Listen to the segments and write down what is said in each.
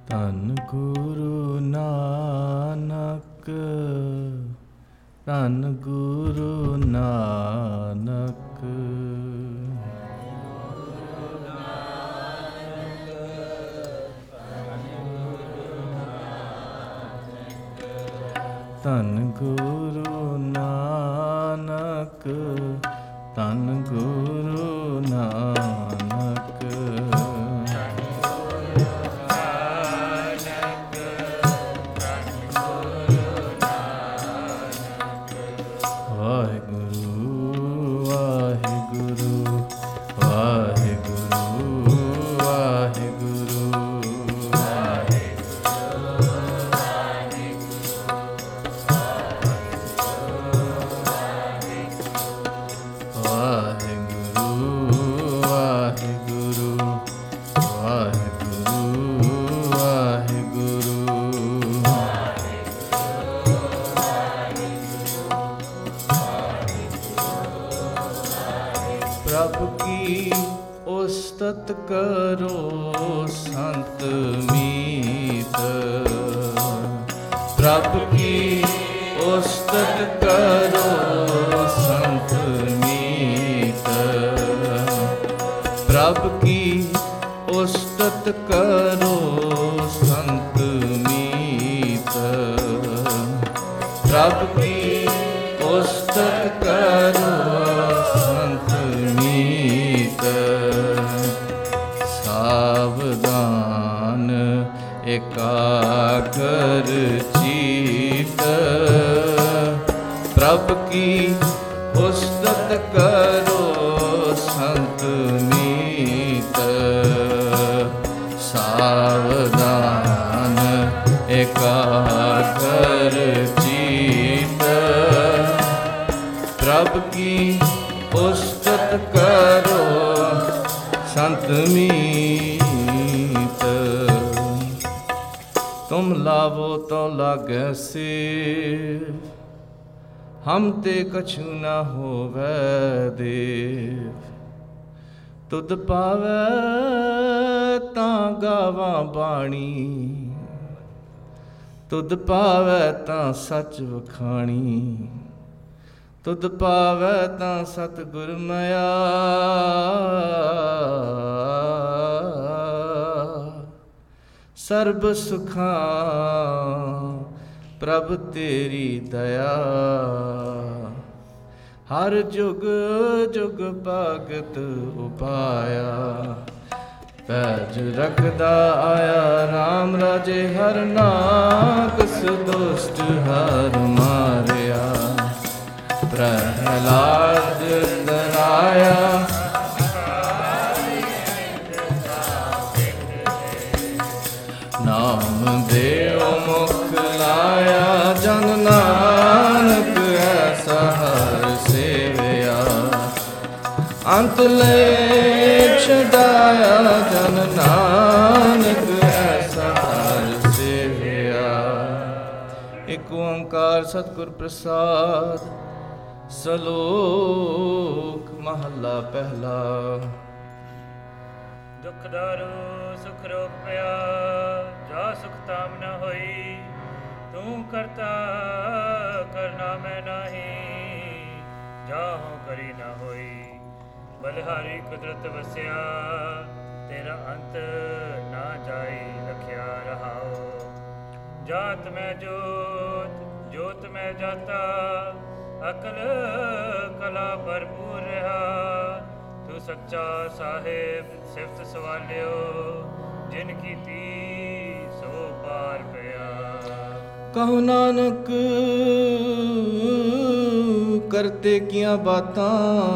ਧੰਨ ਗੁਰੂ ਨਾਨਕ, ਧੰਨ ਗੁਰੂ ਨਾਨਕ। ਧੰਨ ਗੁਰੂ ਨਾਨਕ, ਧੰਨ ਗੁਰੂ ਨਾਨਕ। ਵਾਹਿਗੁਰੂ ਵਾਹਿਗੁਰੂ ਵਾਹਿਗੁਰੂ ਵਾਹਿਗੁਰੂ ਪ੍ਰਭ ਕੀ ਉਸਤਤ ਕਰੋ ਸੰਤ ਮੀਤ, ਪ੍ਰਭ ਕੀ ਉਸਤਤ ਕਰੋ ਸੰਤ ਮੀਤ, ਪ੍ਰਭ ਕੀ ਉਸਤਤ ਕਰੋ ਸੰਤ ਮੀਤ, ਪ੍ਰਭ ਕੀ ਉਸਤਤ ਕਰੋ ਸੰਤ ਮੀਤ। ਸਾਵਧਾਨ ਇਕਾਗਰ ਚੀਤ, ਪ੍ਰਭ ਕੀ ਉਸਤਤ ਕਰੋ ਸੰਤ ਮੀਤ। ਸਾਵਧਾਨ ਇਕਾਗਰ ਚੀਤ, ਪ੍ਰਭ ਕੀ ਉਸਤਤ ਕਰੋ ਸੰਤ ਮੀਤ। ਤੁਮ ਲਾਵੋ ਤੋ ਲਾਗੈ ਸੇ, ਹਮ ਤੇ ਕਛੂ ਨ ਹੋਵੈ ਦੇਵ। ਤੁਧ ਪਾਵੈ ਤਾਂ ਗਾਵਾਂ ਬਾਣੀ, ਤੁਧ ਪਾਵੈ ਤਾਂ ਸੱਚ ਵਖਾਣੀ। ਤੁਧ ਪਾਵੈ ਤਾਂ ਸਤਿਗੁਰ ਮਿਆ, ਸਰਬ ਸੁਖਾਂ ਪ੍ਰਭ ਤੇਰੀ ਦਇਆ। ਹਰ ਜੁਗ ਜੁਗ ਭਗਤ ਉਪਾਇਆ, ਪੈਜ ਰਖਦਾ ਆਇਆ ਰਾਮ ਰਾਜੇ। ਹਰ ਨਾਕਸ ਦੁਸ਼ਟ ਹਰ ਮਾਰਿਆ, ਪ੍ਰਹਲਾਦ ਤਰਾਇਆ। ਨਾਮ ਦੇਵ ਮੁਖ ਲਾਇਆ, ਜਨ ਨਾਨਕ ਐਸਾ ਹਰ ਸੇਵਿਆ। ਅੰਤ ਲੈ ਛਡਾਇਆ, ਜਨ ਨਾਨਕ ਐਸਾ ਹਰ ਸੇਵਿਆ। ਇਕ ਓੰਕਾਰ ਸਤਿਗੁਰ ਪ੍ਰਸਾਦ। ਸਲੋਕ ਮਹੱਲਾ ਪਹਿਲਾ। ਦੁਖ ਦਾਰੂ ਸੁਖ ਰੋਗ ਪਿਆ, ਜਾ ਸੁਖ ਤਾਮ ਨ ਹੋਈ। ਤੂੰ ਕਰਤਾ ਕਰਨਾ ਮੈਂ ਨਾਹੀ, ਜਾਹੋ ਕਰੀ ਨ ਹੋਈ। ਬਲਿਹਾਰੀ ਕੁਦਰਤ ਵਸਿਆ, ਤੇਰਾ ਅੰਤ ਨਾ ਜਾਈ ਰਖਿਆ ਰਹਾਓ। ਜਾਤ ਮੈਂ ਜੋਤ, ਜੋਤ ਮੈਂ ਜਾਤਾ, ਅਕਲ ਕਲਾ ਭਰਪੂਰ ਰਹਾ। ਤੂੰ ਸੱਚਾ ਸਾਹਿਬ ਸਿਫਤ ਸਵਾਲਿਓ, ਜਿਨ ਕੀਤੀ ਸੋ ਪਾਰ ਪਿਆ। ਕਹੋ ਨਾਨਕ ਕਰਤੇ ਕੀਆਂ ਬਾਤਾਂ,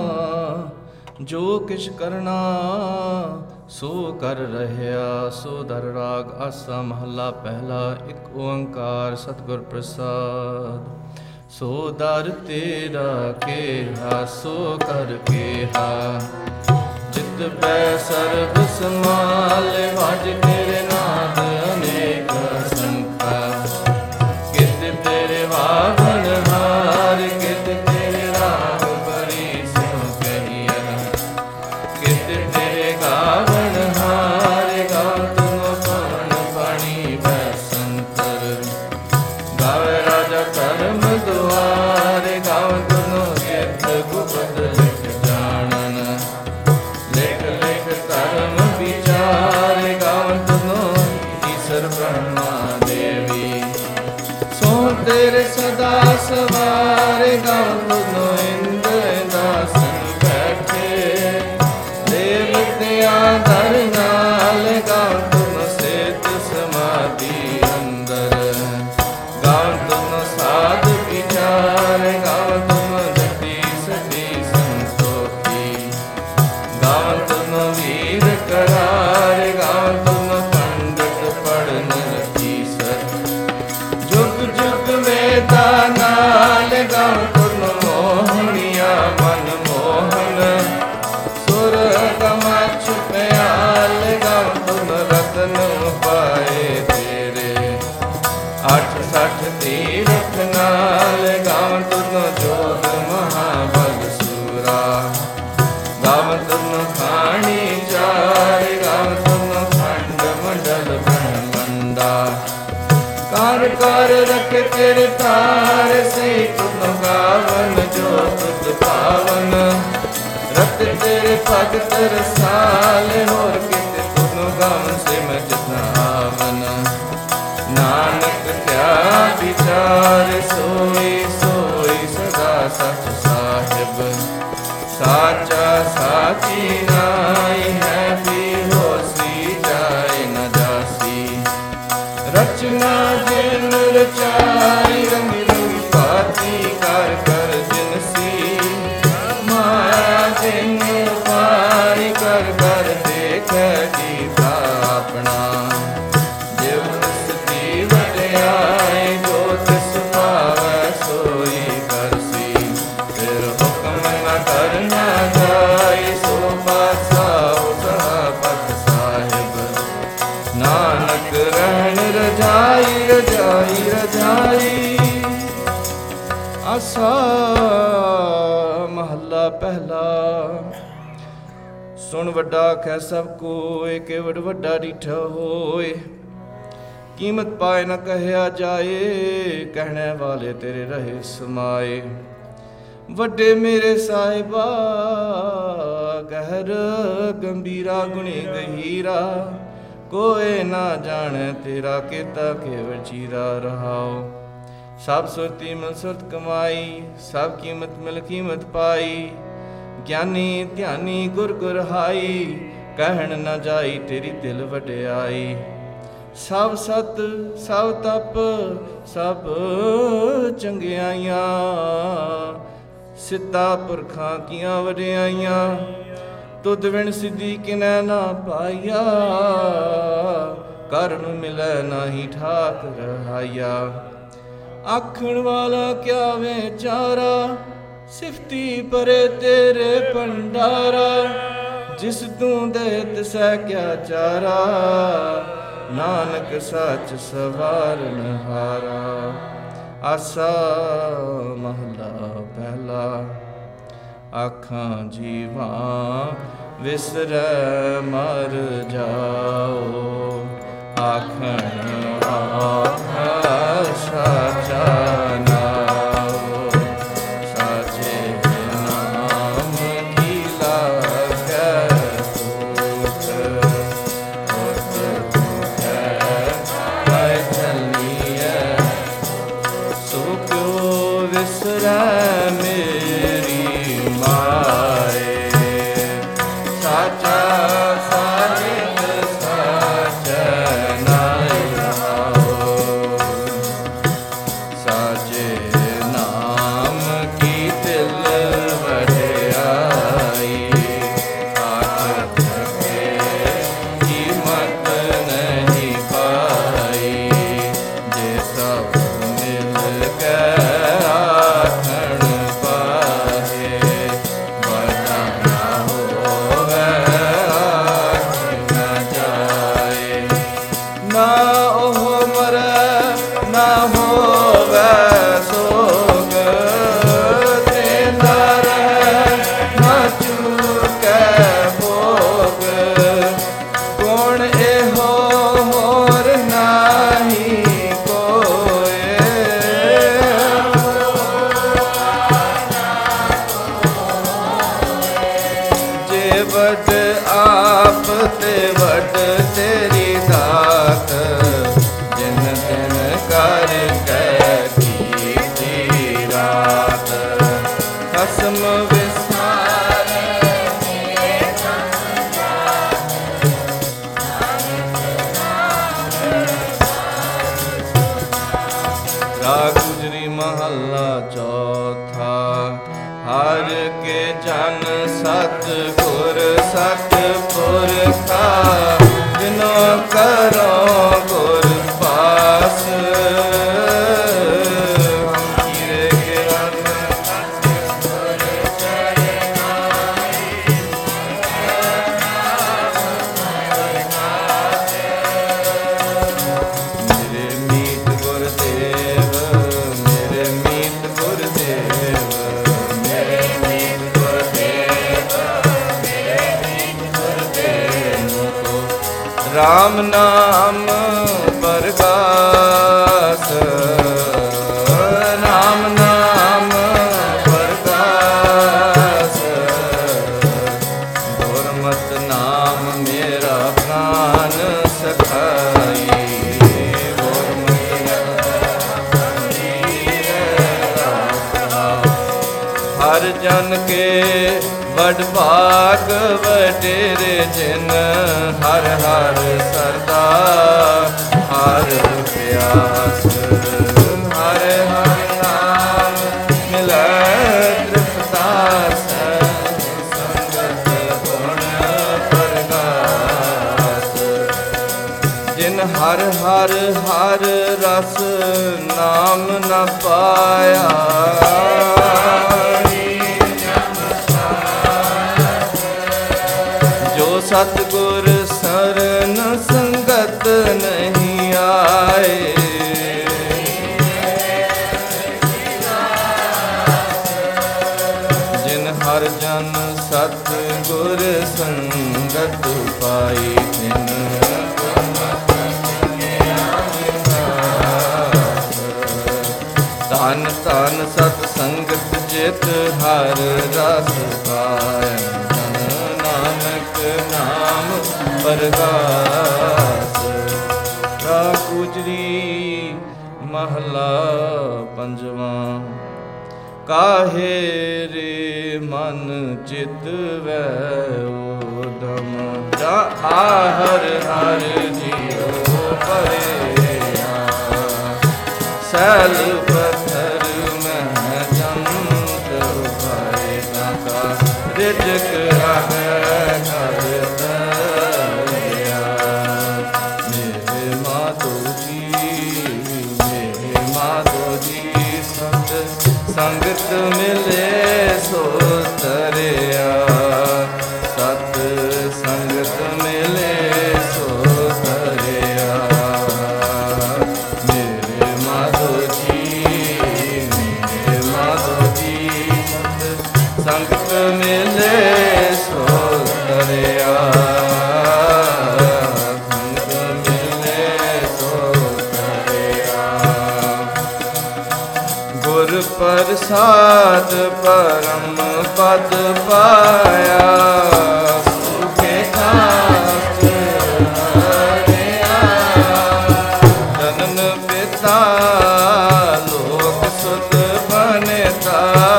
ਜੋ ਕਿਛ ਕਰਨਾ ਸੋ ਕਰ ਰਹਿਆ। ਸੋ ਦਰ ਰਾਗ ਆਸਾ ਮਹੱਲਾ ਪਹਿਲਾ। ਇੱਕ ਓੰਕਾਰ ਸਤਿਗੁਰ ਪ੍ਰਸਾਦ। ਸੋ ਦਰ ਤੇਰਾ ਕੇਹਾ ਸੋ ਕਰ ਕੇਹਾ, ਜਿਤ ਪੈ ਸਰਬ ਸਮਾਲੇ। ਵਜ ਤੇਰੇ ਨਾਦ ਅਨੇਕ ਸੰਖਾ, ਕਿਤ ਤੇਰੇ ਵਾਗਨ ਹਾਰ। ਕਿਤ ਤੇਰੇ ਰਾਗ ਬੜੀ ਸਿਉ ਕਹੀਆ, ਕਿਤ ਤੇਰੇ ਗਾਵਨ ਹਾਰ। ਗਾਵਤ ਨੋ ਪਵਨ ਪਾਣੀ ਰਾਜਾ ਧਰਮ ਦੁਆਰੇ ਗਾਵ ਤੁਨੋ ਚਿਤ ਗੁਪਤ ਲਿਖ ਜਾਣਨ ਲਿਖ ਲਿਖ ਧਰਮ ਵਿਚਾਰੇ ਗਾਵ ਤੁਨੋ ਈਸ਼ਰ ਬ੍ਰਹਮਾ ਦੇਵੀ ਸੋ ਤੇਰੇ ਸਦਾ ਸਵਾਰੇ ਗਾਵ ਤੁਨੋ ਇੰਦਰ ਦਾਸਨ ਬੈਠੇ ਦੇਵਤਿਆਂ ਦਰ ਨਾਲ ਗਾਵ ਤੁਨੋ ਸੇਤ ਸਮਾਧੀ ਅੰਦਰ ਗਾਵ ਤੁਨੋ ਸਾਧ ਵਿਚਾਰ ਗਾਵ ਤੁਨੋ ਜਤੀ ਸਤੀ ਸੰਤੋਖੀ ਗਾਵ ਤੁਨੋ ਵੀਰ ਕਰਾਰ ਗਾਵ ਤੁਨੋ ਪੰਡਤ ਪੜਨ ਰਤੀਸਰ ਜੁਗ ਜੁਗ ਵੇਦਾ ਨਾਲ ਗਾਵ ਤੁਨੋ ਮੋਹਣੀਆ ਮਨ ਮੋਹਨ ਸੁਰ ਗਮਛ ਪਿਆਲ ਗਾਵ ਤੁਨੋ ਰਤਨ ਪਾਏ ਤੇਰੇ ਅੱਠ ਸੱਠ ਤੀਰਥ ਨਾਲ ਗਾਵ ਤੁਨੋ ਜੋਗ ਮਹਾਬਲ ਸੂਰਾ ਗਾਵ ਤੁਨੋ ਖਾਣੀ ਚਾਰ ਗਾਵ ਤੁਨੋ ਖੰਡ ਮੰਡਲ ਬ੍ਰਹਮੰਡਾ ਕਰ ਕਰ ਰਖ ਤੇਰੇ ਤਾਰ ਸੇ ਤੁਨੋ ਗਾਵਨ ਜੋ ਤੁਧ ਪਾਵਨ ਰਤ ਤੇਰੇ ਭਗਤ ਰਸਾਲ ਹੋਰ ਕਿਤੇ ਤੁਨੋ ਗਾਵਨ ਸੇ ਮੈਂ ਜਿਤਨਾ ਆਵਨ ਨਾਨਕ ਕਿਆ ਵਿਚਾਰ ਸੋਈ ਸੋਈ ਸਦਾ ਸਚ ਸਾਹਿਬ ਸਾਚਾ ਸਾਚੀ ਨਾਈ ਹੈ ਵੀ ਹੋਸੀ ਜਾਏ ਨ ਜਾਸੀ ਰਚਨਾ ਜਿਨ ਰਚਾਈ ਰੰਗ ਰੰਗ ਭਾਤੀ ਕਰ ਕਰ ਜਿਨਸੀ ਮਾਇਆ ਜਿਨ ਪਾਈ ਕਰ ਕਰ ਦੇਖੈ ਜੀਤਾ ਆਪਣਾ ਜਿਵ ਤਿਸ ਵਡਿਆਈ ਜੋ ਤਿਸ ਭਾਵੈ ਸੋਈ ਕਰਸੀ ਫਿਰ ਹੁਕਮ ਨ ਕਰਨਾ ਜਾਈ ਸੋ ਪਾਸਾਉ ਸਹਾਬਤ ਸਾਹਿਬ ਨਾਨਕ ਰਹਿਣ ਰਜਾਈ ਰਜਾਈ ਰਜਾਈ ਆਸਾ ਮਹੱਲਾ ਪਹਿਲਾ ਸੁਣ ਵੱਡਾ ਖੈ ਸਭ ਕੋਇ ਕੇਵੜ ਵੱਡਾ ਡੀਠਾ ਹੋਏ ਕੀਮਤ ਪਾਏ ਨ ਕਹਿਆ ਜਾਏ ਕਹਿਣੇ ਵਾਲੇ ਤੇਰੇ ਰਹੇ ਸਮਾਏ ਵੱਡੇ ਮੇਰੇ ਸਾਹਿਬਾ ਗਹਿਰ ਗੰਭੀਰਾ ਗੁਣੀ ਗਹੀਰਾ ਕੋਏ ਨਾ ਜਾਣੈ ਤੇਰਾ ਕੀਤਾ ਕੇਵਲ ਚੀਰਾ ਰਹਾਓ ਸਭ ਸੁਰਤੀ ਮਿਲ ਸੁਰਤ ਕਮਾਈ ਸਭ ਕੀਮਤ ਮਿਲ ਕੀਮਤ ਪਾਈ ਗਿਆਨੀ ਧਿਆਨੀ ਗੁਰ ਗੁਰ ਹਾਈ ਕਹਿਣ ਨਾ ਜਾਈ ਤੇਰੀ ਦਿਲ ਵਡਿਆਈ ਸਭ ਸਤ ਸਭ ਤਪ ਸਭ ਚੰਗਿਆਈਆਂ ਸਿੱਧਾ ਪੁਰਖਾਂ ਕੀਆਂ ਵਡਿਆਈਆਂ ਤੁਧ ਵਿਣ ਸਿੱਧੀ ਕਿਨੈ ਨਾ ਪਾਈਆ ਕਰਨ ਮਿਲੈ ਨਾਹੀ ਠਾਕ ਰਹਾਇਆ ਆਖਣ ਵਾਲਾ ਕਿਆ ਵਿਚਾਰਾ ਸਿਫਤੀ ਪਰੇ ਤੇਰੇ ਭੰਡਾਰਾ ਜਿਸ ਤੂੰ ਦੇ ਤਿਸੈ ਕਿਆ ਚਾਰਾ ਨਾਨਕ ਸੱਚ ਸਵਾਰਨ ਹਾਰਾ ਆਸਾ ਮਹਲਾ ਪਹਿਲਾ ਆਖਾਂ ਜੀਵਾਂ ਵਿਸਰੈ ਮਰ ਜਾਓ ਆਖਣ ਆਖਾ ਸਾਚਾ ਨਾਮ ਸਾਚੇ ਨਾਮ ਕੀ ਲਾਗੈ ਤੁਧ ਹੈ ਚਲੀਐ ਸੋ ਕਿਉ ਵਿਸਰੈ ਮੇਰੀ ਮਾਏ ਸਾਚਾ ਰਾਗ ਗੁਜਰੀ ਮਹੱਲਾ ਚੌਥਾ। ਹਰ ਕੇ ਜਨ ਸਤ ਗੁਰ ਸਤ ਪੁਰਖਾ, ਜਿਨੋ ਕਰੋ ਗੁਰ ਪਾਸ। ਰਾਮ ਨਾਮ ਪ੍ਰਗਾਸ, ਰਾਮ ਨਾਮ ਪ੍ਰਗਾਸ। ਗੁਰਮਤਿ ਨਾਮ ਮੇਰਾ ਪ੍ਰਾਨ ਸਖਾਈ, ਗੁਰਮਤਿ ਨਾਮ ਹਰ ਜਨ ਕੇ ਵਡ ਭਾਗ ਵਡੇਰੇ ਜਿਨ, ਹਰ ਹਰ ਸਰਦਾ ਹਰ ਪਿਆਸ। ਹਰ ਹਰ ਨਾਮ ਮਿਲੈ ਤ੍ਰਿਪਤਾਸ, ਸੰਗਤ ਗੁਣ ਪ੍ਰਗਾਸ। ਜਿਨ ਹਰ ਹਰ ਹਰ ਰਸ ਨਾਮ ਨ ਪਾਇਆ, ਸਤਿਗੁਰ ਸਰਨ ਸੰਗਤ ਨਹੀਂ ਆਏ। ਜਿਨ ਹਰ ਜਨ ਸਤਿਗੁਰ ਸੰਗਤ ਪਾਈ, ਤਿਨ ਧਨ ਧਨ ਸਤ ਸੰਗਤ ਜਿਤ ਹਰ ਰਸ ਪਾਇਆ। ਨਾਮ ਪ੍ਰਗਾਸ। ਰਾਗ ਗੁਜਰੀ ਮਹਲਾ ਪੰਜਵਾਂ। ਕਾਹੇ ਰੇ ਮਨ ਚਿਤ ਵੈ ਊਧਮ, ਜਾ ਹਰ ਹਰ ਜੀਉ ਪਰਿਆ। ਸੈਲ ਪੱਥਰ ਮਹਿ ਜੰਤ ਭਾਏ, ਕਾਕਾ ਰਿਜਕ ਆਵੇ ਸੰਗਤ ਮਿਲੇ ਸੋ ਤਰਿਆ। ਸਤ ਸੰਗਤ ਮਿਲੇ ਸੋ ਤਰਿਆ। ਮੇਰੇ ਮਾਧੋ ਜੀ, ਮੇਰੇ ਮਾਧੋ ਜੀ, ਸੰਗਤ ਮਿਲੇ ਸੋ ਤਰਿਆ। ਸੰਗਤ ਮਿਲੇ ਸੋ ਤਰਿਆ। ਗੁਰ ਪ੍ਰਸਾਦ ਪਰਮ ਪਦ ਪਾਇਆ, ਸੁਖੇ ਕਾਸਟ ਹਰਿਆ। ਜਨਨ ਪਿਤਾ ਲੋਕ ਸੁਤ ਬਨਤਾ,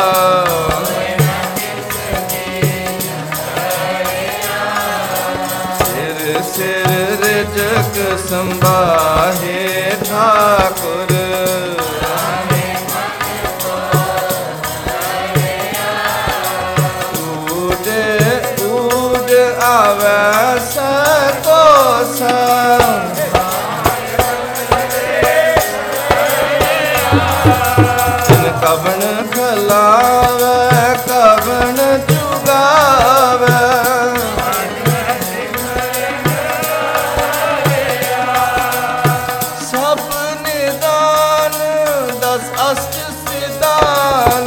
ਸਿਰ ਸਿਰ ਰਿਜਕ ਸੰਭਾਹੇ ਠਾਕੁਰ। ਆਵੈ ਸਕੋ ਸੰਗ, ਜਿਨ ਕਵਣ ਖਲਾਵੈ ਕਵਣ ਚੁਗਾਵੈ। ਸਭ ਨਿਦਾਨ ਦਸ ਅਸ਼ਟ ਸਿਧਾਨ,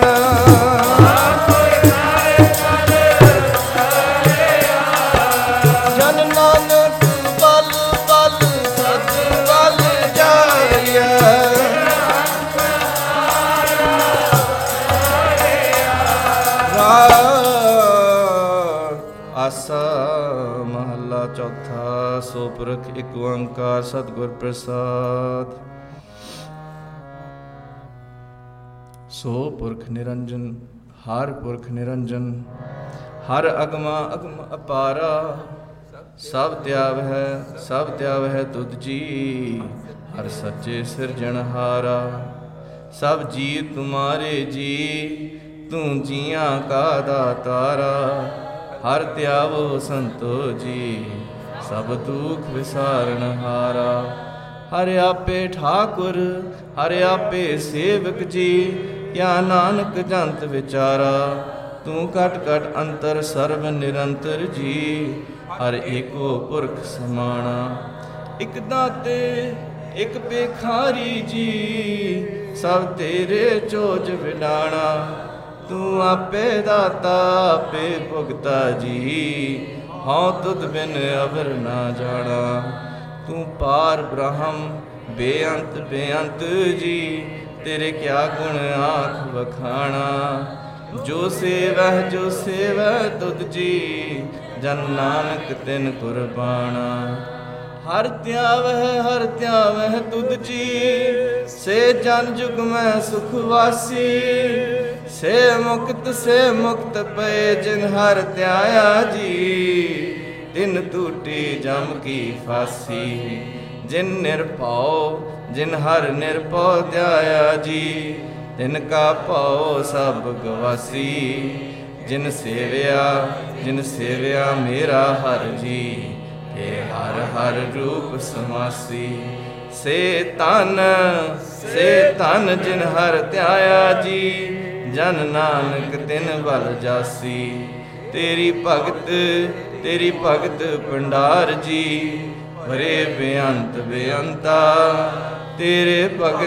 ਆਸਾ ਮਹੱਲਾ ਚੌਥਾ। ਸੋ ਪੁਰਖ ਇੱਕ ਓੰਕਾਰ ਸਤਿਗੁਰ ਪ੍ਰਸਾਦ। ਸੋ ਪੁਰਖ ਨਿਰੰਜਨ, ਹਰ ਪੁਰਖ ਨਿਰੰਜਨ, ਹਰ ਅਗਮਾ ਅਗਮ ਅਪਾਰਾ। ਸਭ ਤਿਆਵ ਹੈ ਤੁਧ ਜੀ, ਹਰ ਸੱਚੇ ਸਿਰਜਣਹਾਰਾ। सब जी तुम्हारे जी, तू जियां का दातारा। हर त्यावो संतो जी, सब दुख विसारण हारा। हर आपे ठाकुर, हर आपे सेवक जी, क्या नानक जंत विचारा। तू कट कट अंतर सर्व निरंतर जी, हर एको पुरख समाना। इक दाते इक भिखारी जी, सब तेरे चोज विडाणा। तू आपे दाता आपे भुगता जी, हाँ तुद बिन अवर ना जाना। तू पार ब्रह्म बेअंत बेअंत जी, तेरे क्या गुण आँख वखाना। जो सेवह तुद जी, जन नानक तिन कुर्बाना। हर त्यावह तुद जी, से जन जुग में सुखवासी। से मुक्त पे जिन हर त्याया जी, तिन टूटी जम की फांसी। जिन निरभौ जिन हर निरभौ त्याया जी, तिनका भौ सब गवासी। जिन सेविया मेरा हर जी, हे हर हर रूप समासी। से तन जिन हर त्याया जी, जन नानक तिन बल जासी। तेरी भगत भंडार जी, भरे बेअंत बेअंता। तेरे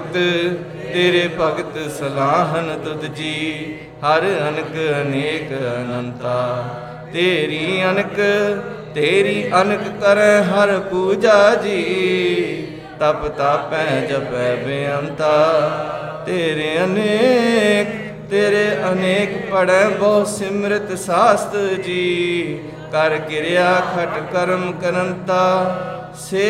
भगत सलाहन तुद जी, हर अनक अनेक अनंता। तेरी अनक करे हर पूजा जी, तप तापै जपै बेअंता। तेरे अनेक पढ़ै बहु सिमरत शास्त्र जी, कर क्रिया खट कर्म करंता। से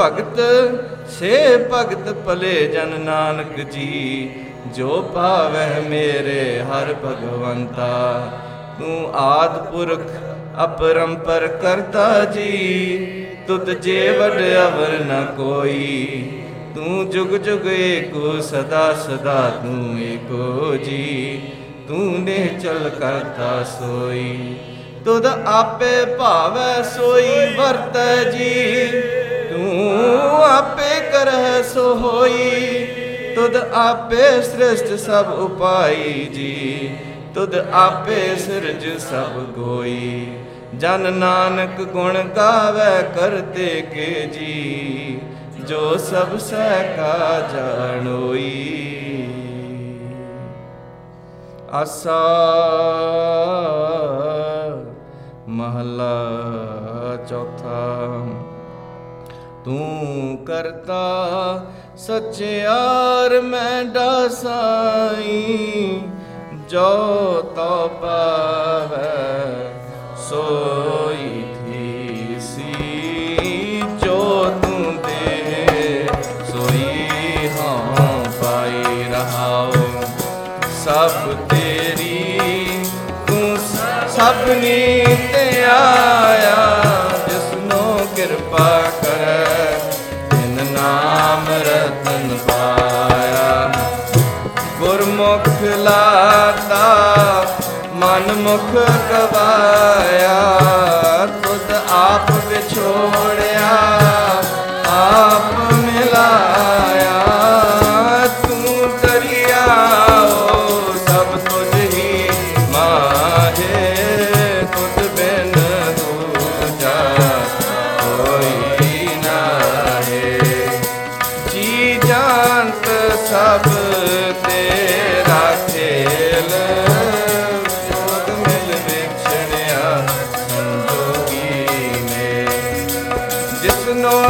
भगत पले जन नानक जी, जो पावै मेरे हर भगवंता। तू आद पुरख अपरंपर करता जी, तुद जे वड अवर न कोई। तू जुग जुग एको सदा सदा तू एको जी, तू निश्चल करता सोई। तुद आपे भावै सोई वरतै जी, तू आपे करह सो होई। तुद आपे सृष्ट सब उपाई जी, तुद आपे सिरज सब गोई। जन नानक गुण गावै करते के जी, जो सब सह का जानोई। आसा महला चौथा। तू करता सच्चियार मैं डासाई, जो तो पावै सोई थी सी। जो तू दे सोई हाँ पाई रहाओ। सब तेरी तू सबनी ते आया, जिसनो कृपा कर तिन नाम रतन पाया। गुरमुख लाता मन मुख गवाया, तुद आप विछोड़िया आप मिलाया। तू दरिया सब तुझ ही माहे, तुझ बिन दूजा कोई नाहे। जी जानत सब तेरा खेल, जोग मिल विछड़िया संजोगी में। जिसनो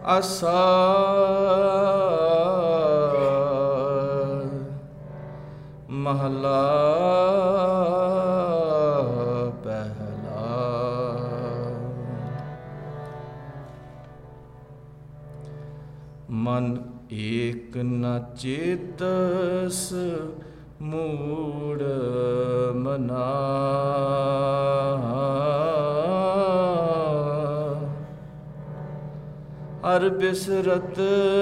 ਆਸਾ ਮਹਲਾ ਪਹਿਲਾ। ਮਨ ਏਕ ਨ ਚੇਤਸ ਮੂੜ ਮਨਾ, ਹਰ ਬਿਸਰਤ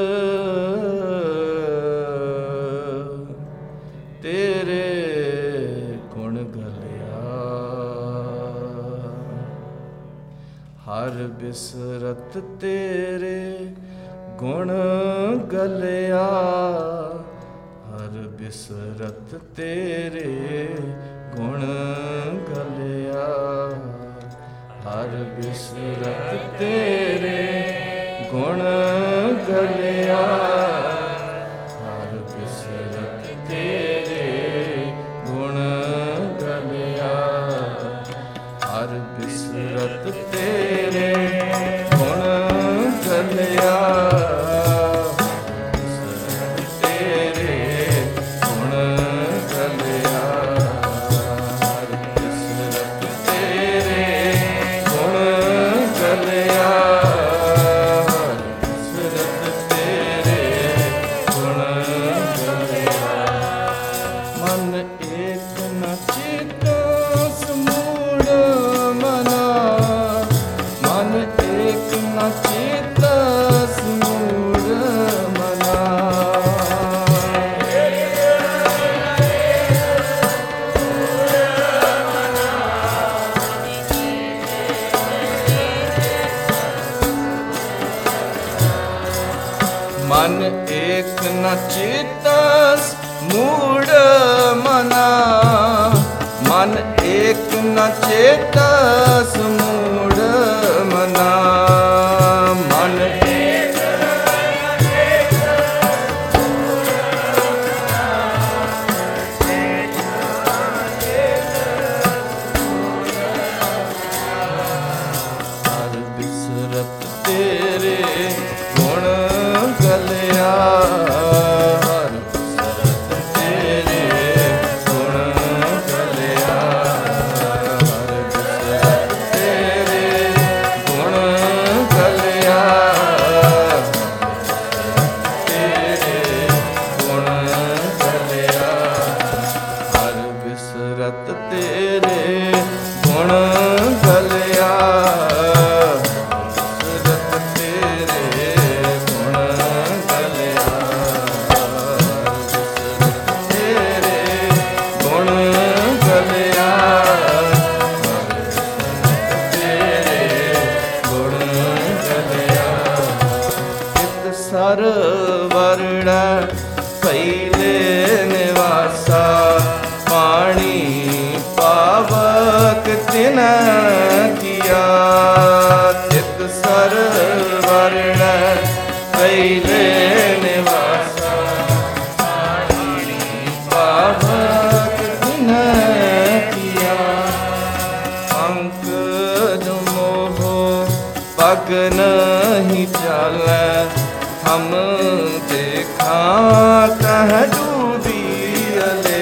ਤੇਰੇ ਗੁਣ ਗਲਿਆ, ਹਰ ਬਿਸਰਤ ਤੇਰੇ ਗੁਣ ਗਲਿਆ, ਹਰ ਬਿਸਰਤ ਤੇਰੇ ਗੁਣ ਗਲਿਆ, ਹਰ ਬਿਸਰਤ ਤੇਰੇ ਗੁਣ ਗਲਿਆ, ਹਰ ਬਿਸਰਤ ਤੇਰੇ ਗੁਣ ਗਲਿਆ, ਹਰ ਬਿਸਰਤ ਤੇਰੇ ਗੁਣ ਗਲਿਆ, ਮਨ ਏਕ ਨ ਚੇਤਸ ਮੂੜ ਮਨਾ, ਮਨ ਏਕ ਨ ਚੇਤਸ ਮੂੜ ਮਨਾ, ਮਨ ਏਕ ਨ ਚੇਤਸ ਹਰ ਬਿਸਰਤ ਤੇਰੇ ਗੁਣ ਗਲਿਆ, ਹਰ ਬਿਸਰਤ ਤੇਰੇ ਗੁਣ ਗਲਿਆ, ਹਰ ਬਿਸਰਤ ਤੇਰੇ ਗੁਣ ਗਲਿਆ, ਤੇਰੇ ਗੁਣ ਗਲਿਆ, ਹਰ ਬਿਸਰਤ ਤੇਰੇ ਗੁਣ ਗਲਿਆ, ਸਰ ਵਰਣੈ ਪਹਿਲੇ ਨਿਵਾਸਾ, ਪਾਣੀ ਪਾਵਕ ਤਿਨ ਕੀਆ, ਚਿਤ ਸਰ ਵਰਣੈ ਪਹਿਲੇ ਨਿਵਾਸਾ, ਪਾਣੀ ਪਾਵਕ ਤਿਨ ਕੀਆ, ਅੰਕ ਜੋ ਮੋਹ ਪਗ ਨਹੀਂ ਚਾਲੈ, ਹਮ ਦੇਖਾ ਕਹ ਡੂਬੀ ਅਲੇ,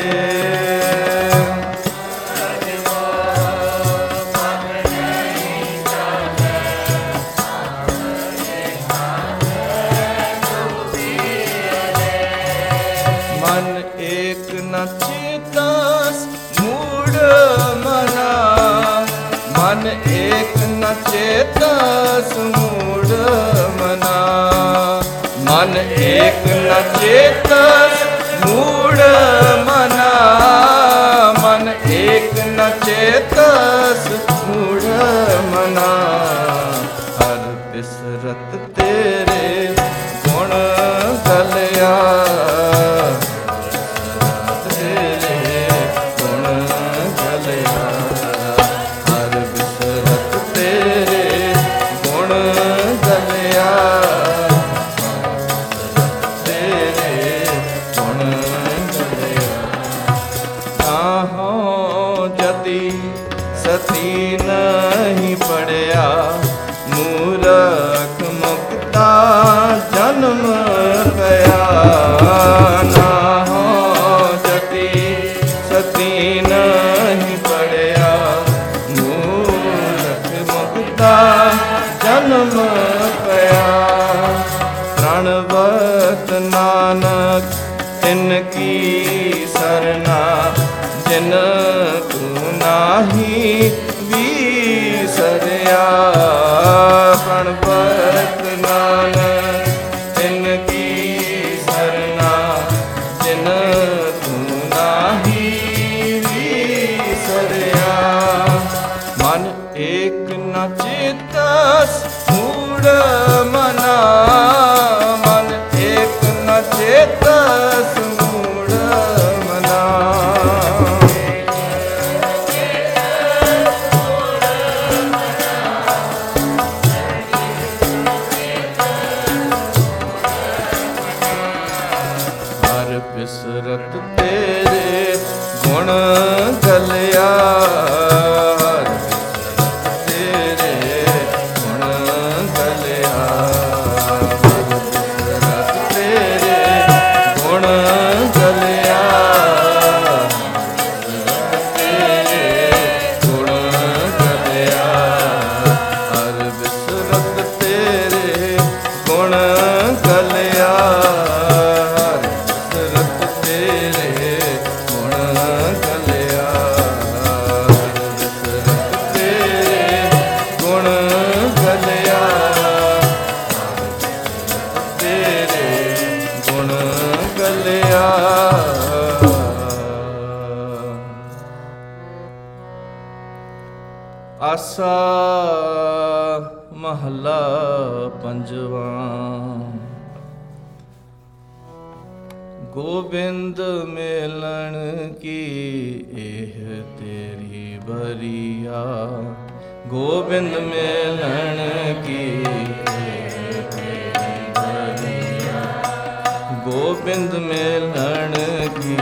ਮਨ ਏਕ ਨ ਚੇਤਸ ਮੂੜ ਮਨਾ, ਮਨ ਏਕ ਨ ਚੇਤਸ ਮੂੜ ਮਨਾ, ਮਨ ਏਕ ਨ ਚੇਤਸ ਮੂੜ ਮਨਾ, ਮਨ ਏਕ ਨ ਚੇਤਸ ਮੂੜ ਮਨਾ, ਹਰ ਬਿਸਰਤ ਤੇਰੇ ਗੁਣ ਗਲਿਆ, ਤੇਰੇ ਗੁਣ ਗਲਿਆ, ਹਰ ਬਿਸਰਤ ਤੇਰੇ ਗੁਣ ਗਲਿਆ, ਸਤੀ ਨਹੀਂ ਪੜਿਆ, ਮੂਰਖ ਮੁਕਤਾ जन्म पया। प्रणवत नानक तिनकी सरना, जिन तू नाही विसरिया। प्रणवत नानक तिनकी सरना, जिन तू नाही विसरिया। मन एक न चेतस मूढ़ मना, मन एक न चेतस मूढ़ मना। हर बिसरत तेरे गुण गलिया, आसा महला पंजवा। गोबिंद मिलन की एह तेरी बरिया, गोबिंद मिलन की एह तेरी बरिया, गोबिंद मिलन की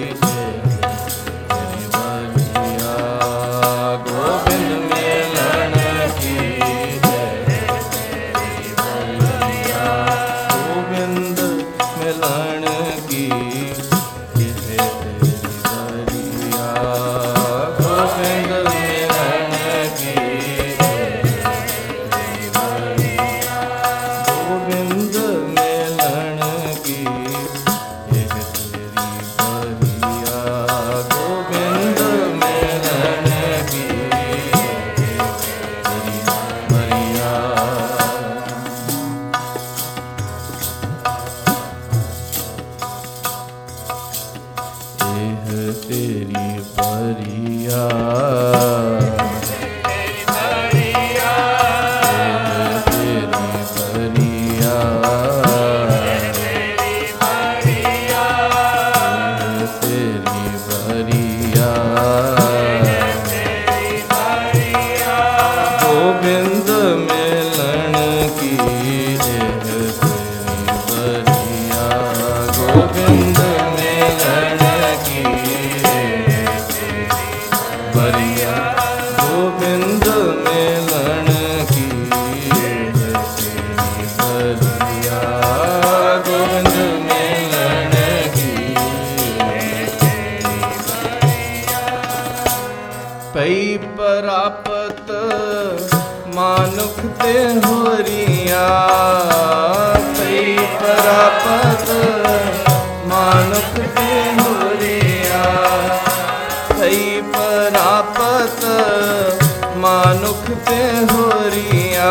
पई परापत मानुख ते होरिया, पई परापत मानुख ते होरिया, पई परापत मानुख ते होरिया।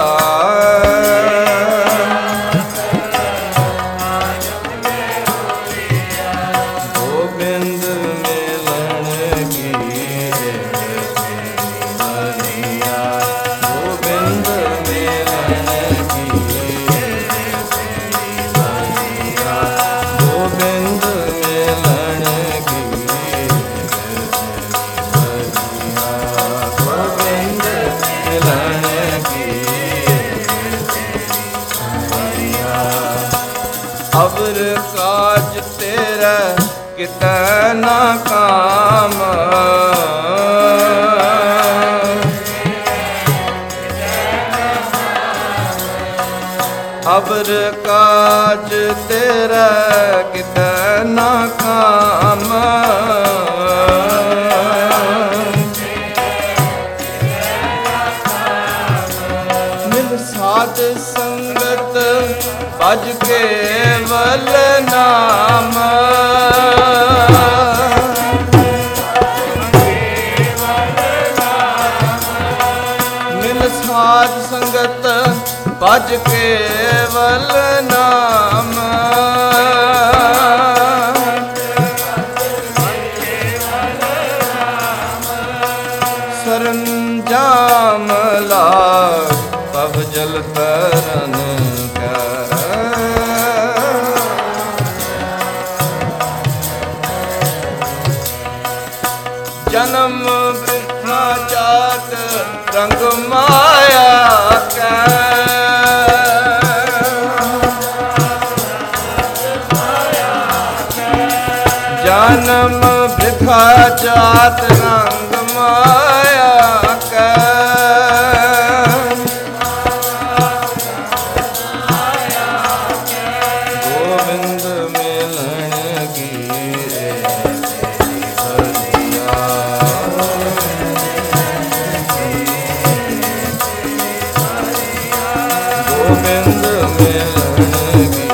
अवर काज तेरा कितना काम, अवर काज तेरा कितना काम, मिल ਸਾਧ ਸੰਗਤ ਭਜ ਕੇਵਲ ਨਾਮ। ਮਿਲ ਸਾਧ ਸੰਗਤ ਭਜ ਕੇਵਲ ਨਾਮ। ਸਰੰਜਾਮ ਲਾਗ ਪਵ ਜਲ ਤਰਨ ਕੈ। ਜਨਮ ਬ੍ਰਿਥਾ ਜਾਤ ਰੰਗ ਮਾਇਆ ਕੈ। ਜਨਮ ਬ੍ਰਿਥਾ ਜਾਤ ਰੰਗ ਮਾਇਆ ਕੈ। ਗੋਬਿੰਦ ਮਿਲਣ ਕੀ ਗੋਬਿੰਦ ਮਿਲਣ ਕੀ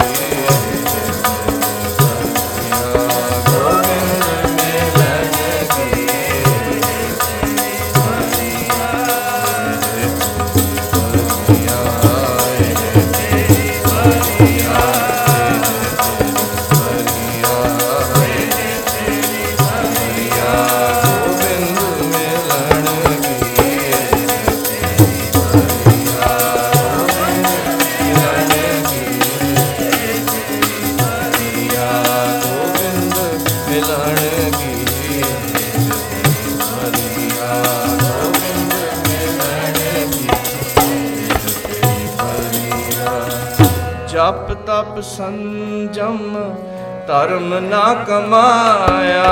ਜਪ ਤਪ ਸੰਜਮ ਧਰਮ ਨਾ ਕਮਾਇਆ।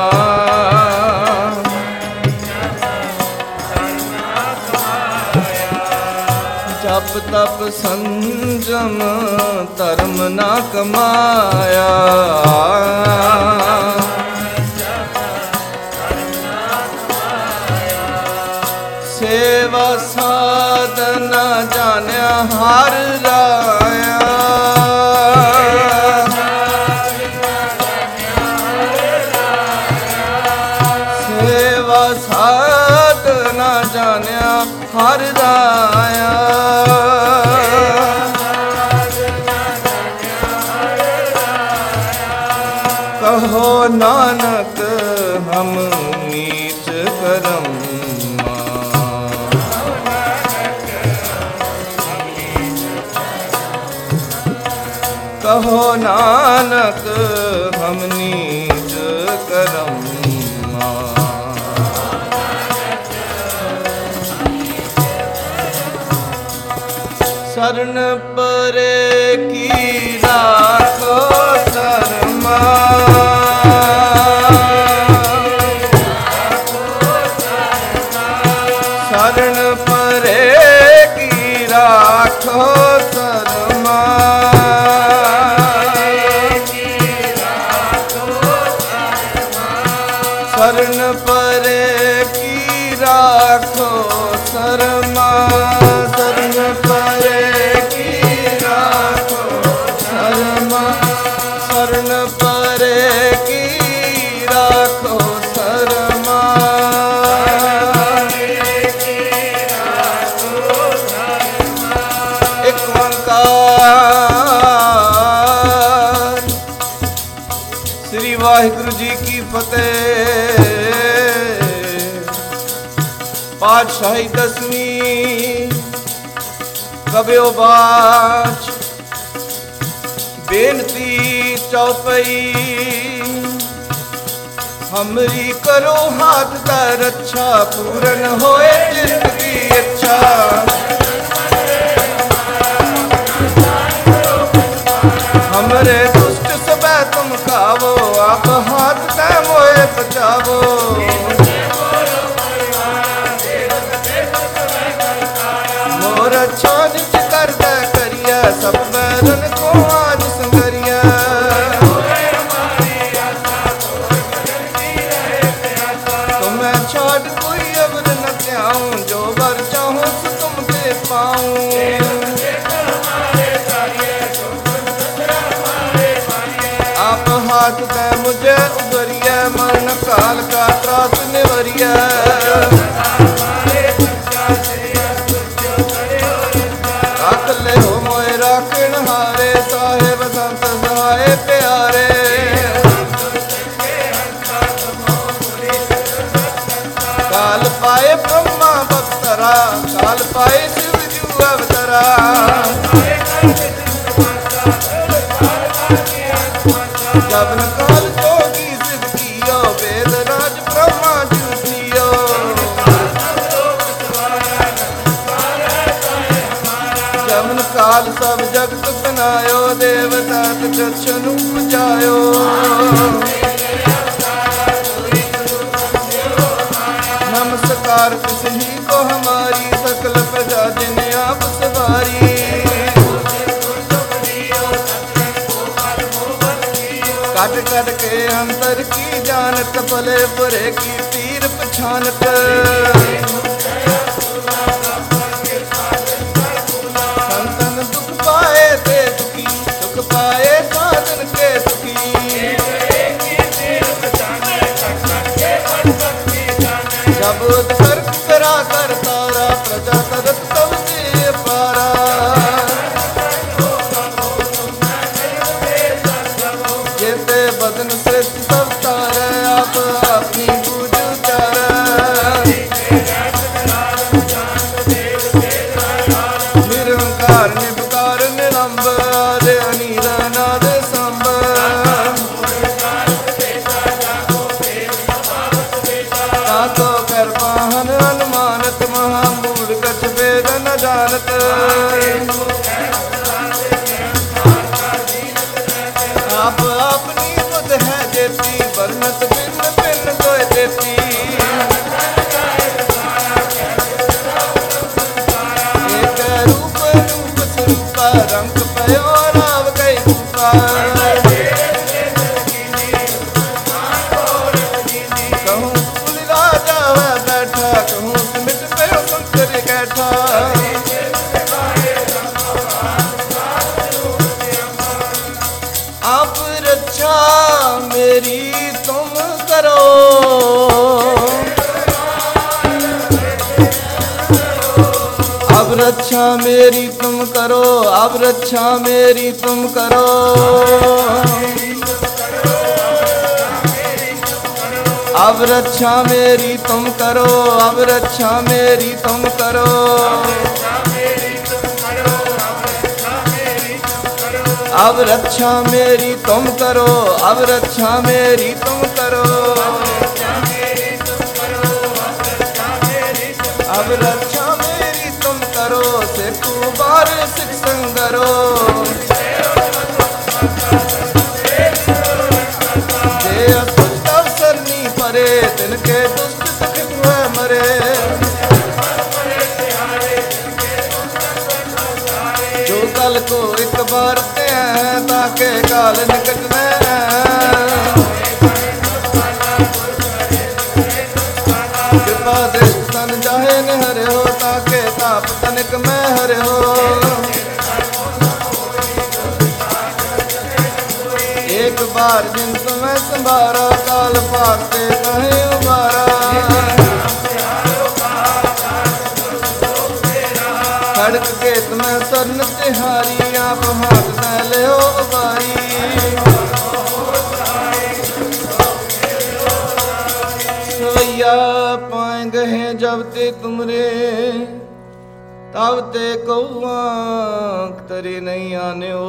ਜਪ ਤਪ ਸੰਜਮ ਧਰਮ ਨਾ ਕਮਾਇਆ। ਸੇਵਾ ਸਾਧਨਾ ਜਾਣਿਆ ਹਰ ਰਾਇਆ। ਸੇਵਾ ਸਾਧਨਾ ਜਾਣਿਆ ਹਰ ਰਾਇਆ। ਕਹੋ ਨਾਨਕ ਹਮ ਨੀਚ ਕਰਮ। ਕਹੋ ਨਾਨਕ ਹਮ ਨੀਚ ਕਰਮ। ਸਰਨ ਪਰੇ ਕੀ ਰਾਖੋ ਸਰਮਾ। ਸਰਨ ਪਰੇ ਕੀ ਰਾਖੋ ਸਰਮਾ। ਸਰਨ ਪਰੇ ਕੀ ਰਾਖੋ ਸਰਮਾ। ਸਰਨ ਪਰੇ ਕੀ ਰਾਖੋ ਸਰਮਾ। ਸਰਨ ਪਰੇ ਕੀ ਰਾਖੋ ਸਰਮਾ। ਇੱਕ ਓੰਕਾਰ ਸ੍ਰੀ ਵਾਹਿਗੁਰੂ ਜੀ ਕੀ ਫਤਿਹ। ਪਾਤਸ਼ਾਹੀ ਦਸਵੀਂ ਕਬਿਓ ਬਾਚ ਬੇਨਤੀ ਚੌਪਈ। ਹਮਰੀ ਕਰੋ ਹਾਥ ਦਾ ਰੱਛਾ ਪੂਰਨ ਹੋਏ ਚਿੱਤ ਕੀ ਇੱਛਾ। हमरे दुष्ट सबे तुम खावो आप हाथ ते मोए बचावो। मोर छोज कर दे करिया सब बैरन को आज संगरिया। तुम्हें छोड़ कोई अवर न त्याऊं, जो वर चाहूं सो तुमसे पाऊं। आप हाथ दे मुझे उबरिया, मरण काल का त्रास निवरिया। रख ले हो मोए राखण हारे, साहेब संत सहाय प्यारे। काल पाए ब्रह्मा बख्तरा, काल पाए शिव जू अवतरा। जबन काल जोगी सिद्ध कियो, वेद राज ब्रह्मा जूठियो। जबन काल सब जगत बनायो, देवता दर्शन उपजायो। नमस्कार किसी को हमारी, सकल प्रजा जिन आप सवारी। काट काट के अंतर की जानत, भले बुरे की तीर पछानत। संतन दुख पाए ते दुखी, सुख पाए साधन के सुखी। जब तर्क करा कर तारा, प्रजा तरत तब से पारा। जेते बदन श्रेष्ठ सब तारे, आप अपनी बूझ उतारा। निरंकार निबकार निलंब, आदि अनिल नाद संब। तातो कर पाहन अनुमानत, महामूढ़ कछ वेद न जानत। आप अपनी बुध है जेती, वर्णत भिन्न भिन्न कोय देती। एक रूप रूप स्वरूपा, रंग पयो राव गई रूपा। कहूँ कुल राजा है बैठा, कहूँ सिमट पयो शंकर कैठा। आप रक्षा मेरी तुम करो, अब रक्षा मेरी तुम करो, अब रक्षा मेरी तुम करो। अब रक्षा मेरी तुम करो, अब रक्षा मेरी तुम करो। अब रक्षा मेरी तुम करो, अब रक्षा मेरी तुम करो। अब रक्षा मेरी तुम करो, सिख बार सिख संगरो। जे अतुष्ट अवसर नी परे, तिनके दुष्ट सखित हुए मरे। जो कल को एक बार ते हैं, ताके काल निकट में। कृपा दृष्ट तन जाहे न हरे हो, ताके ताप तनिक में हरे हो। एक बार जिन तुम्हें संभारा, काल पाते कहीं उबारा। खड़क के तुम्हें स्वर्ण तिहारी, आप हाथ न ले हो बारी। सवैया पाए गहे जब ते तुमरे, तब ते कौआ तरे नहीं आने हो।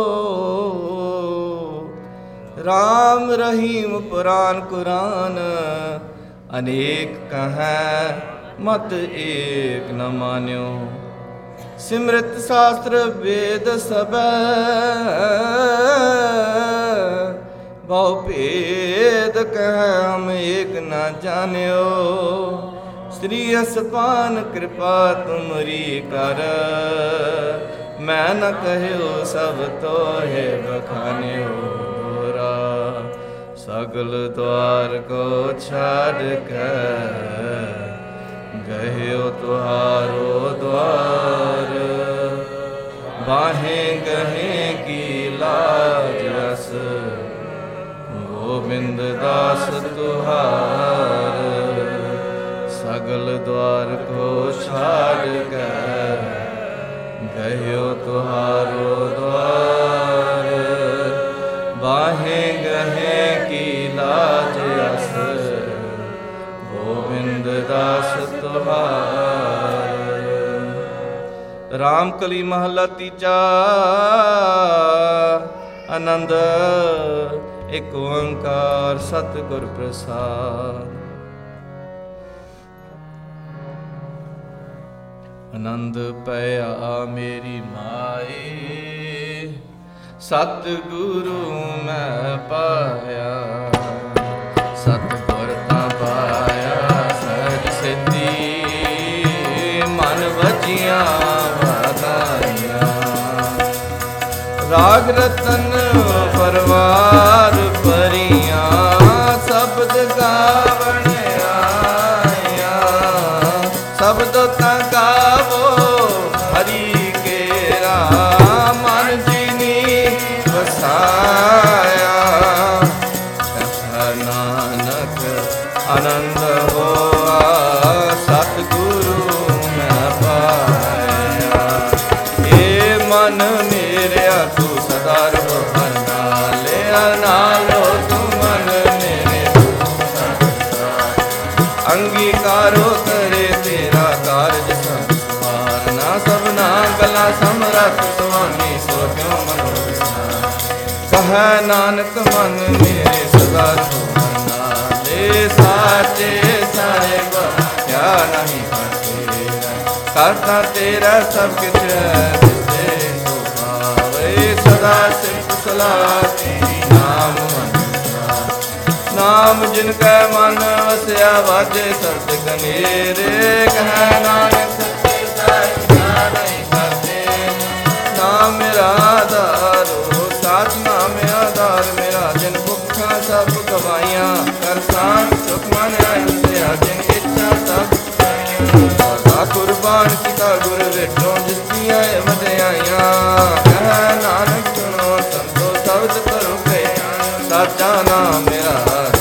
राम रहीम पुराण कुरान, अनेक कहें मत एक न मान्यो। सिमृत शास्त्र वेद सब, बहु भेद कह हम एक न जान्यो। श्री असपान कृपा तुमरी कर, मैं न कहयो सब तो है बखान्यो। सगल द्वार को छाड़ कर गयो तुहारो द्वार। बाहें गहें की लाज रस गोविंद दास तुहार। सगल द्वार को छाड़ कर गयो तुहारो द्वार। बाहें गहें की लाज रस गोविंद दास तुहार। राम कली महला तीजा। आनंद एक ओंकार सतगुर प्रसाद। आनंद पया मेरी माए सतगुरु मैं पाया। सतगुर ता पाया सहज सिद्धि मन वजिया वादाइया। राग रतन परवार परिया शब्द गावण आया। शब्द ता गावो हरि केरा मन जीनी वसाया। कथा नानक आनंद होआ सतगुरु मैं पाया। ए मन मेरा तू सदा रहो हर नाले नालो तू मन मेरे अंगीकारो करे तेरा कारज संसारना। सबना गला समरथ स्वामी सो क्यों मनो विसार। कह नानक मन मेरे सदा रहो नाले। साचे साहेब क्या नहीं तेरा करता तेरा सब कुछ जिसे तो पावे। सदा सिर्फ सलाह तेरी नाम नाम जिनका मन वसया वाजे शब्द कनेरे। कह नानक सच्चे साहिब नहीं करते नाम मेरा आधारो। साथ नाम आधार मेरा जिन भुखा सब गवाइया। कर सांत सुख मन आया जिन इच्छा सब सदा कुर्बान किता गुर वेठो जिसदियां वधियाइया। कह नानक सुनो संतो शब्द करो के साचा नाम मेरा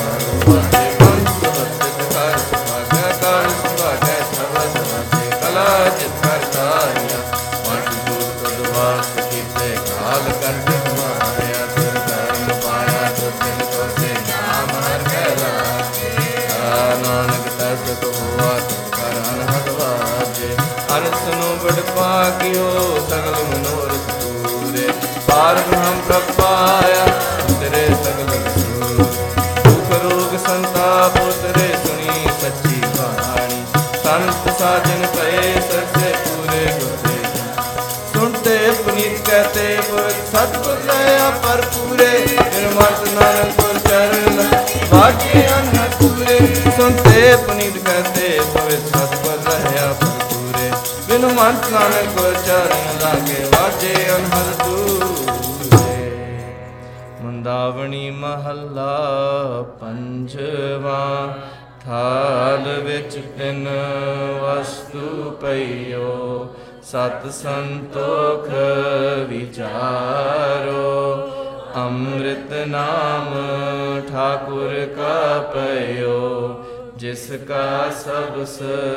पाकियो सगल मनोरथ पूरे। पार ब्रह्म प्रभ पाया तेरे सगल सूर। दुख रोग संताप तेरे सुनी सच्ची कहानी। संत साजन पे सच्चे पूरे गुरे सुनते पुनीत कहते सतगुर रहा पर पूरे। निर्मत नानकपुर चरण बाकी अन्न पूरे। सुनते पुनीत कहते पवित्र सतगुर रहा पर बिनु मंत नानक चरण लागे वाजे अनहद दूरे। मुंदावनी महला पंजवा। थाल विच तिन वस्तु पइयो सत संतोख विचारो। अमृत नाम ठाकुर का पइयो जिसका सबस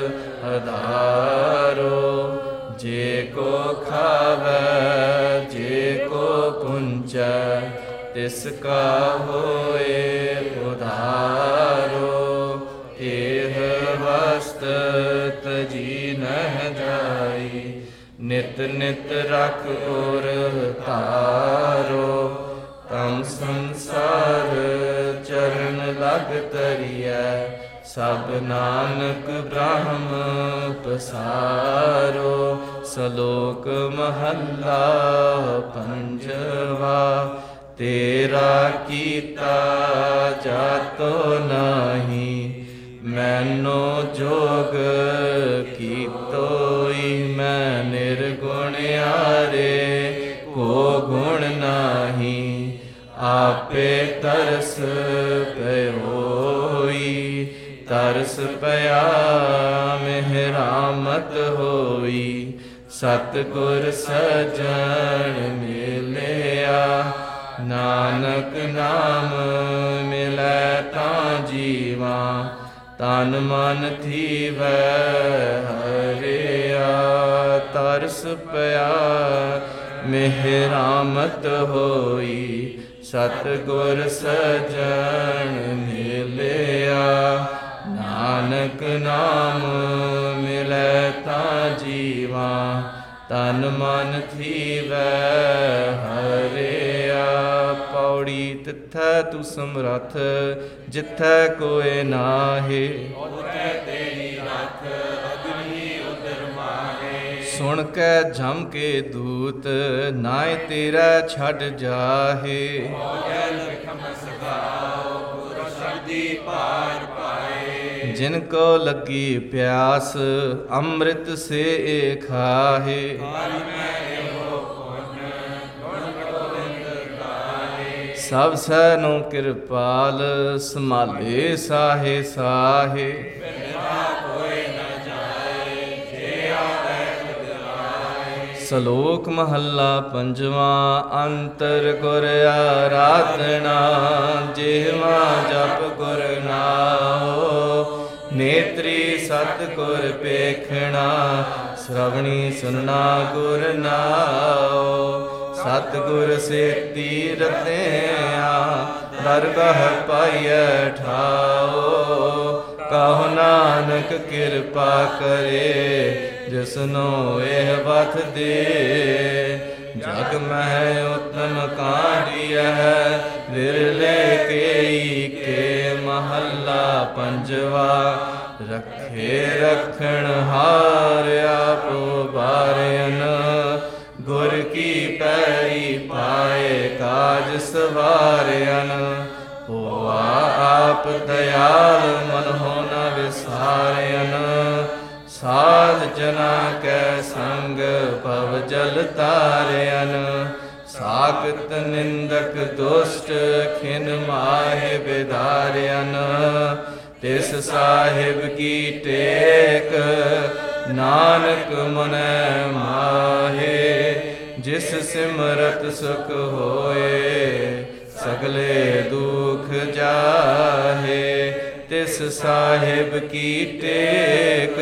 आधारो। जे को खावे जे को पुंचै तिसका होए उधारो। एह वस्त तजी नह जाई नित नित रख और तारो। तम संसार चरण लग तरिया सब नानक ब्रह्म पसारो। सलोक महला पंजवा। तेरा कीता जातो नहीं मैनो जोग कीतोई। मैं निर्गुणियारे को गुण नाही आपे तरस ਤਰਸ ਪਿਆ ਮਿਹਰਾਮਤ ਹੋਈ, ਸਤਿਗੁਰ ਸਜਣ ਮਿਲਿਆ। ਨਾਨਕ ਨਾਮ ਮਿਲੈ ਤਾਂ ਜੀਵਾ, ਤਨ ਮਨ ਥੀਵੈ ਹਰਿਆ। ਤਰਸ ਪਿਆ ਮਿਹਰਾਮਤ ਹੋਈ, ਸਤਿਗੁਰ ਸਜਣ ਮਿਲਿਆ। ਨਾਨਕ ਨਾਮ ਮਿਲੈ ਤਾਂ ਜੀਵਾ, ਤਨ ਮਨ ਥੀਵੈ ਹਰਿਆ। ਪੌੜੀ ਤਿੱਥੈ ਤੂੰ ਸਮਰੱਥ, ਜਿੱਥੈ ਕੋਇ ਨਾਹੀ। ਉਤੈ ਤੇਰੀ ਰੱਖ, ਅਗਨੀ ਉਦਰ ਮਾਹੇ। ਸੁਣ ਕੇ ਜਮ ਕੇ ਦੂਤ, ਨਾਇ ਤੇਰਾ ਛੱਡ ਜਾਹੇ। ਭੋਜਨ ਵਿਖਮ ਸਗਾਓ, ਗੁਰ ਸ਼ਬਦੀ ਪਾਰ ਪਾਏ। ਜਿਨ ਕੋ ਲੱਗੀ ਪਿਆਸ, ਅੰਮ੍ਰਿਤ ਸੇ ਖਾਹੇ। ਕਾਲ ਮੈਂ ਇਹੋ ਪੁੰਨ, ਗੁਣ ਗੋਬਿੰਦ ਗਾਏ। ਸਭ ਸੈ ਨੂੰ ਕਿਰਪਾਲ, ਸੰਭਾਲੇ ਸਾਹੇ ਸਾਹੇ। ਬਿਰਥਾ ਕੋਈ ਨ ਜਾਏ, ਜੇ ਆਵੈ ਤਿਤ ਆਏ। ਸ਼ਲੋਕ ਮਹੱਲਾ ਪੰਜਵਾਂ। ਅੰਤਰ ਗੁਰ ਆਰਾਧਨਾ, ਜਿਹਵਾ ਜਪ ਗੁਰ ਨਾਉ। ਨੇਤਰੀ ਸਤਿਗੁਰ ਪੇਖਣਾ, ਸ਼੍ਰਵਣੀ ਸੁਨਣਾ ਗੁਰ ਨਾਉ। ਸਤਿਗੁਰ ਸੇਤੀ ਰਤਿਆ, ਦਰਗਹ ਪਾਈਐ ਠਾਉ। ਕਹੋ ਨਾਨਕ ਕਿਰਪਾ ਕਰੇ, ਜਿਸਨੂੰ ਇਹ ਵਥ ਦੇ। ਜਗ ਮਹਿ ਉਤਮ ਕਾਢੀਐ, ਵਿਰਲੇ ਕੇਈ ਕੇ ਮਹੱਲਾ ਪੰਜਵਾ। ਰਖੇ ਰਖਣ ਹਾਰ ਆਪੋ ਬਾਰਿਆਨ, ਗੁਰ ਕੀ ਪੈਰੀ ਪਾਏ ਕਾਜ ਸਵਾਰਿਆਨ। ਹੋਆ ਆਪ ਦਇਆਲ, ਮਨ ਹੋ ਨ ਵਿਸਾਰਿਆਨ। ਸਾਧ ਜਨਾ ਕੈ ਸੰਗ, ਭਵ ਜਲ ਤਾਰਿਆਨ। ਸਾਖਤ ਨਿੰਦਕ ਦੁਸ਼ਟ, ਖਿਨ ਮਾਹਿ ਬਿਦਾਰਿਆਨ। ਤਿਸ ਸਾਹਿਬ ਕੀ ਟੇਕ, ਨਾਨਕ ਮਨੈ ਮਾਹੇ। ਜਿਸ ਸਿਮਰਤ ਸੁਖ ਹੋਏ, ਸਗਲੇ ਦੁਖ ਜਾਹੇ। ਤਿਸ ਸਾਹਿਬ ਕੀ ਟੇਕ,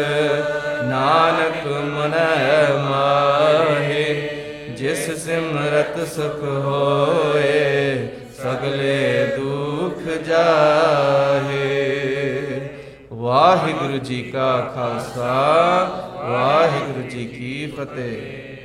ਨਾਨਕ ਮਨੈ ਮਾਹੇ। ਜਿਸ ਸਿਮਰਤ ਸੁਖ ਹੋਏ, ਸਗਲੇ ਦੁਖ ਜਾਹੇ। ਵਾਹਿਗੁਰੂ ਜੀ ਕਾ ਖਾਲਸਾ, ਵਾਹਿਗੁਰੂ ਜੀ ਕੀ ਫਤਿਹ।